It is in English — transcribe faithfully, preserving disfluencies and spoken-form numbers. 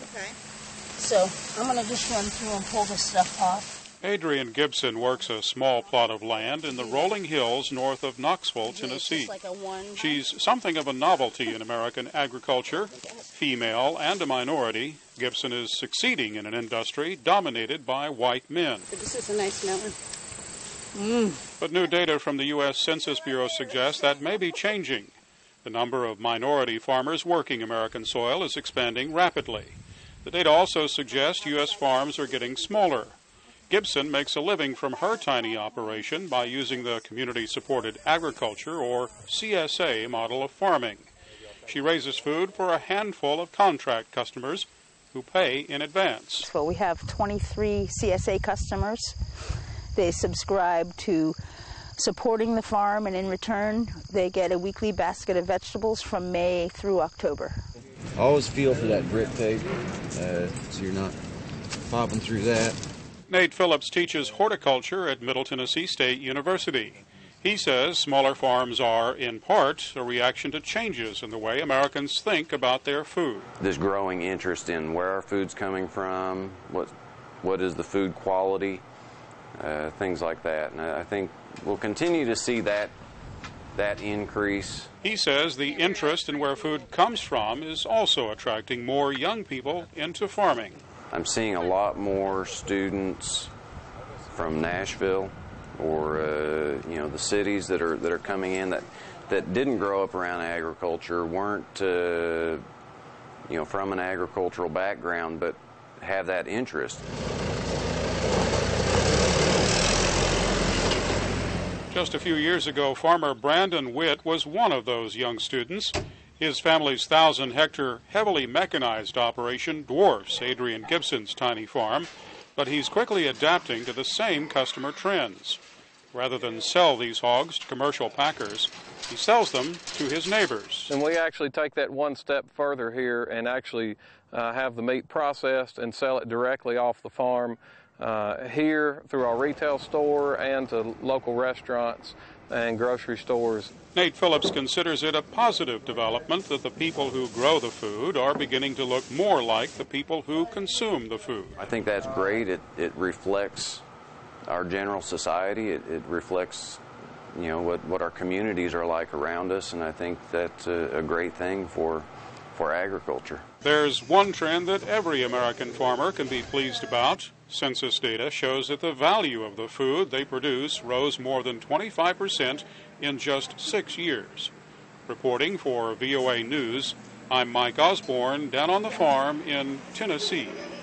Okay. So I'm going to just run through and pull this stuff off. Adrienne Gibson works a small plot of land in the rolling hills north of Knoxville, Tennessee. Like a one... She's something of a novelty in American agriculture. Female and a minority, Gibson is succeeding in an industry dominated by white men. But this is a nice melon. Mm. But new data from the U S Census Bureau suggests that may be changing. The number of minority farmers working American soil is expanding rapidly. The data also suggests U S farms are getting smaller. Gibson makes a living from her tiny operation by using the Community-Supported Agriculture, or C S A, model of farming. She raises food for a handful of contract customers who pay in advance. Well, we have twenty-three C S A customers. They subscribe to supporting the farm, and in return, they get a weekly basket of vegetables from May through October. I always feel for that brick tape, uh, so you're not popping through that. Nate Phillips teaches horticulture at Middle Tennessee State University. He says smaller farms are, in part, a reaction to changes in the way Americans think about their food. This growing interest in where our food's coming from, what, what is the food quality, uh, things like that. And I think we'll continue to see that, that increase. He says the interest in where food comes from is also attracting more young people into farming. I'm seeing a lot more students from Nashville or uh, you know, the cities that are that are coming in that that didn't grow up around agriculture, weren't uh, you know, from an agricultural background, but have that interest. Just a few years ago, farmer Brandon Witt was one of those young students. His family's thousand-hectare, heavily mechanized operation dwarfs Adrienne Gibson's tiny farm, but he's quickly adapting to the same customer trends. Rather than sell these hogs to commercial packers, he sells them to his neighbors. And we actually take that one step further here and actually uh, have the meat processed and sell it directly off the farm uh, here through our retail store and to local restaurants and grocery stores. Nate Phillips considers it a positive development that the people who grow the food are beginning to look more like the people who consume the food. I think that's great. It, it reflects our general society. It, it reflects, you know, what, what our communities are like around us, and I think that's a, a great thing for, for agriculture. There's one trend that every American farmer can be pleased about. Census data shows that the value of the food they produce rose more than twenty-five percent in just six years. Reporting for V O A News, I'm Mike Osborne, down on the farm in Tennessee.